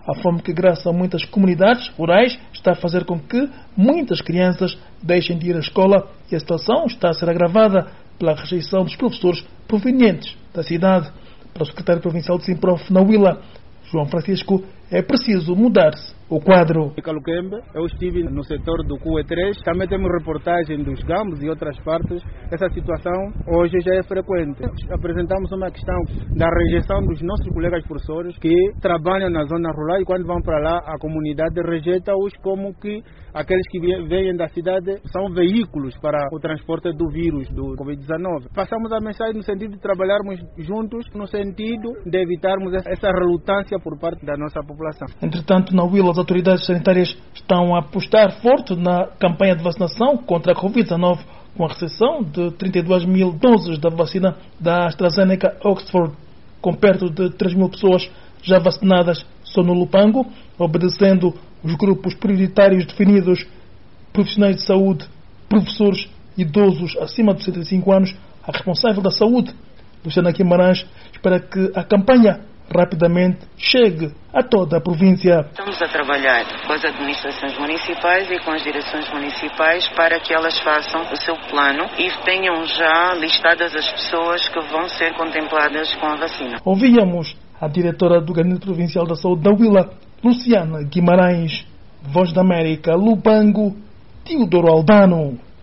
A fome que graça a muitas comunidades rurais está a fazer com que muitas crianças deixem de ir à escola e a situação está a ser agravada pela rejeição dos professores provenientes da cidade. Para o secretário provincial de Simprof na Huila, João Francisco, é preciso mudar-se o quadro. Eu estive no setor do QE3, também temos reportagem dos Gambos e outras partes. Essa situação hoje já é frequente. Apresentamos uma questão da rejeição dos nossos colegas professores que trabalham na zona rural e quando vão para lá a comunidade rejeita-os como que aqueles que vêm da cidade são veículos para o transporte do vírus do Covid-19. Passamos a mensagem no sentido de trabalharmos juntos, no sentido de evitarmos essa relutância por parte da nossa população. Entretanto, na Huila, as autoridades sanitárias estão a apostar forte na campanha de vacinação contra a Covid-19, com a recepção de 32 mil doses da vacina da AstraZeneca Oxford, com perto de 3 mil pessoas já vacinadas só no Lupango, obedecendo os grupos prioritários definidos: profissionais de saúde, professores, idosos acima de 65 anos. A responsável da saúde, Luciana Guimarães, espera que a campanha rapidamente chegue a toda a província. Estamos a trabalhar com as administrações municipais e com as direções municipais para que elas façam o seu plano e tenham já listadas as pessoas que vão ser contempladas com a vacina. Ouvíamos a diretora do Gabinete Provincial da Saúde da Huila, Luciana Guimarães. Voz da América, Lupango, Teodoro Aldano.